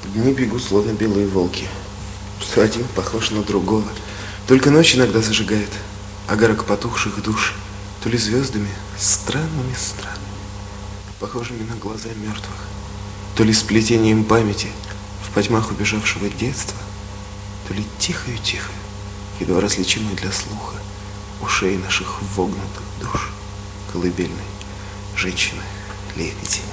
Дни бегут, словно белые волки, что один похож на другого. Только ночь иногда зажигает огарок потухших душ, то ли звездами странными, похожими на глаза мертвых, то ли сплетением памяти в потьмах убежавшего детства, то ли тихою-тихою, едва различимой для слуха, ушей наших вогнутых душ, колыбельной женщины-лебеди.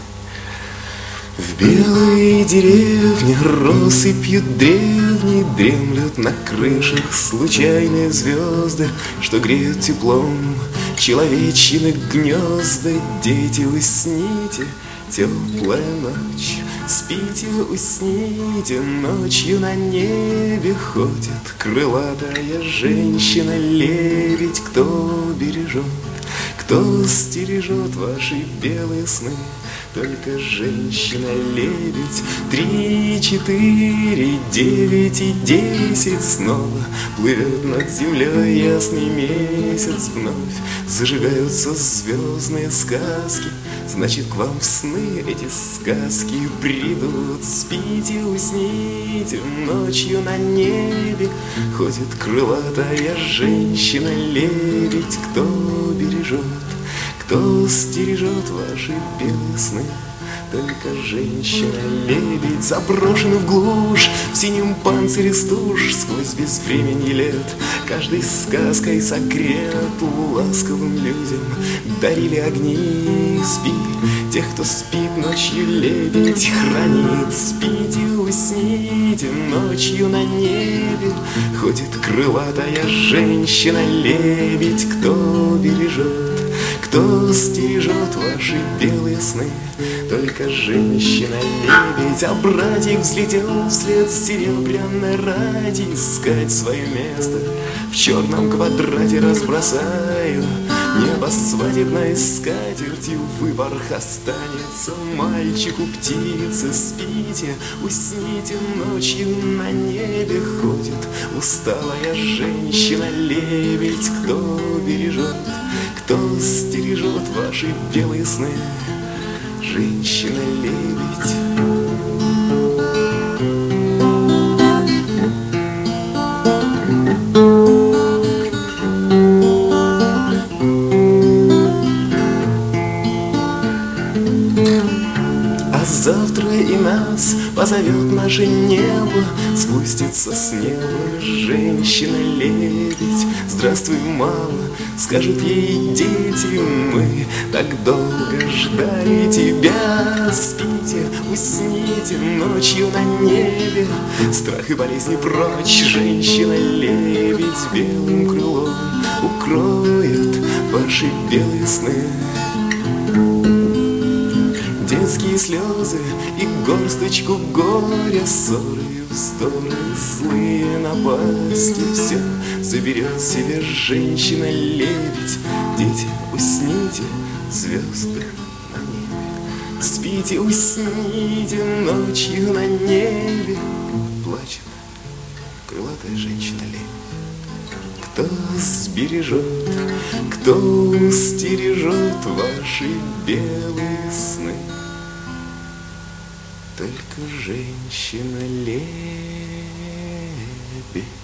В белой деревне россыпью древней дремлют на крышах случайные звезды, что греют теплом человечьины гнезда. Дети, усните, теплая ночь, спите, усните, ночью на небе ходит крылатая женщина-лебедь. Кто бережет, кто стережет ваши белые сны? Только женщина-лебедь. 3, 4, 9 и 10 снова плывет над землей ясный месяц. Вновь зажигаются звездные сказки, значит, к вам в сны эти сказки придут. Спите, усните, ночью на небе ходит крылатая женщина-лебедь. Кто бережет, кто стережет ваши белые сны? Только женщина-лебедь, заброшена в глушь, в синем панцире стуж, сквозь безвременье лет. Каждой сказкой согрет ласковым людям дарили огни. Спи, тех, кто спит ночью, лебедь хранит. Спите, усните, ночью на небе ходит крылатая женщина-лебедь. Кто бережет, кто стережет ваши белые сны? Только женщина-лебедь. А братик взлетел вслед серебряной ради искать свое место. В черном квадрате разбросаю небо свадебной скатертью. Выбор останется мальчику птицы. Спите, усните, ночью на небе ходит усталая женщина-лебедь. Кто бережет, кто стережет ваши белые сны? Женщина-лебедь. А завтра и нас позовет наше небо, спустится с неба женщина-лебедь. Здравствуй, мама, скажут ей дети, мы так долго ждали тебя. Спите, усните, ночью на небе страх и болезни прочь. Женщина-лебедь белым крылом укроет ваши белые сны. Детские слезы и горсточку горя, ссоры, вздоры, злые напасти, все заберет себе женщина-лебедь. Дети, усните, звезды на небе. Спите, усните, ночью на небе плачет крылатая женщина-лебедь. Кто сбережет, кто стережет ваши белые сны? Только женщина-лебедь.